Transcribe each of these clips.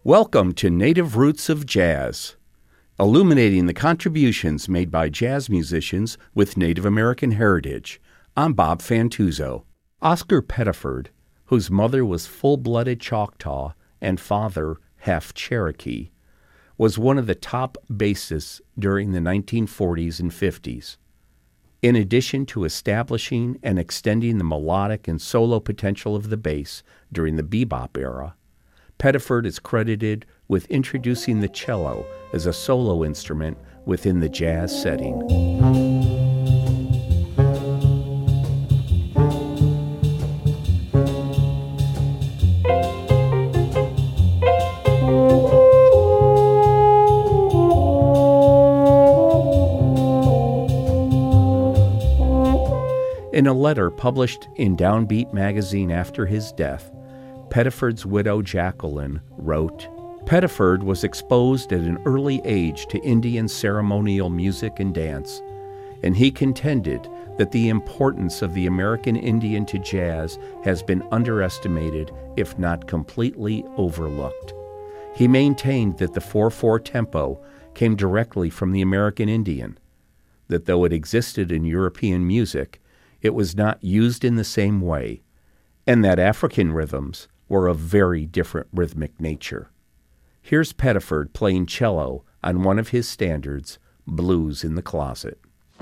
Welcome to Native Roots of Jazz, illuminating the contributions made by jazz musicians with Native American heritage. I'm Bob Fantuzzo. Oscar Pettiford, whose mother was full-blooded Choctaw and father half Cherokee, was one of the top bassists during the 1940s and 50s. In addition to establishing and extending the melodic and solo potential of the bass during the bebop era, Pettiford is credited with introducing the cello as a solo instrument within the jazz setting. In a letter published in Downbeat magazine after his death, Pettiford's widow Jacqueline wrote, "Pettiford was exposed at an early age to Indian ceremonial music and dance, and he contended that the importance of the American Indian to jazz has been underestimated, if not completely overlooked. He maintained that the 4/4 tempo came directly from the American Indian, that though it existed in European music, it was not used in the same way, and that African rhythms were of very different rhythmic nature." Here's Pettiford playing cello on one of his standards, Blues in the Closet.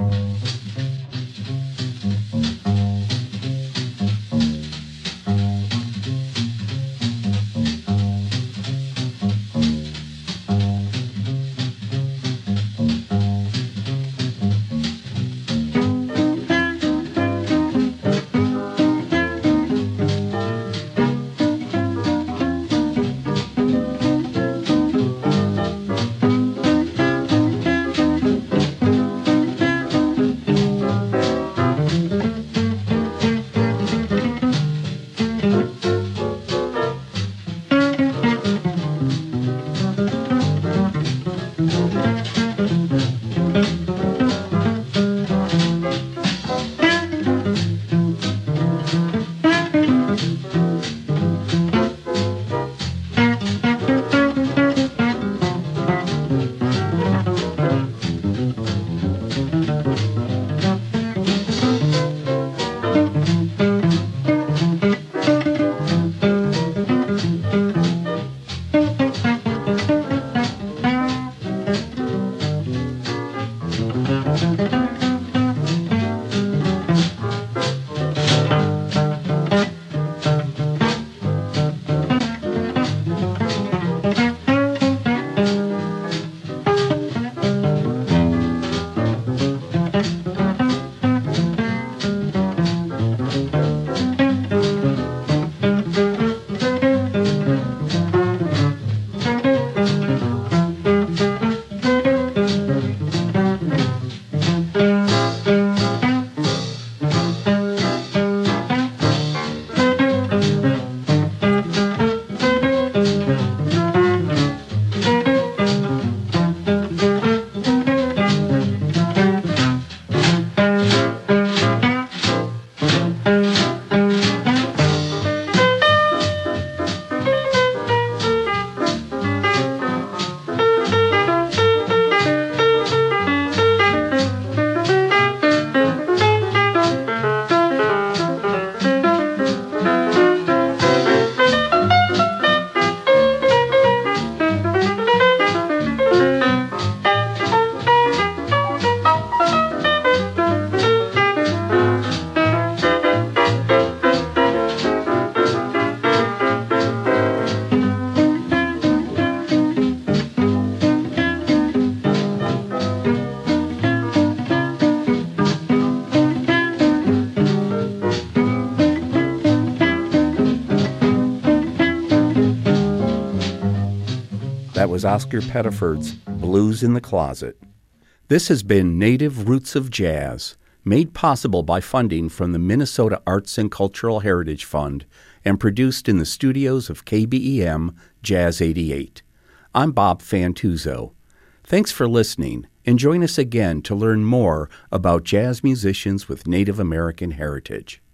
That was Oscar Pettiford's Blues in the Closet. This has been Native Roots of Jazz, made possible by funding from the Minnesota Arts and Cultural Heritage Fund and produced in the studios of KBEM Jazz 88. I'm Bob Fantuzzo. Thanks for listening, and join us again to learn more about jazz musicians with Native American heritage.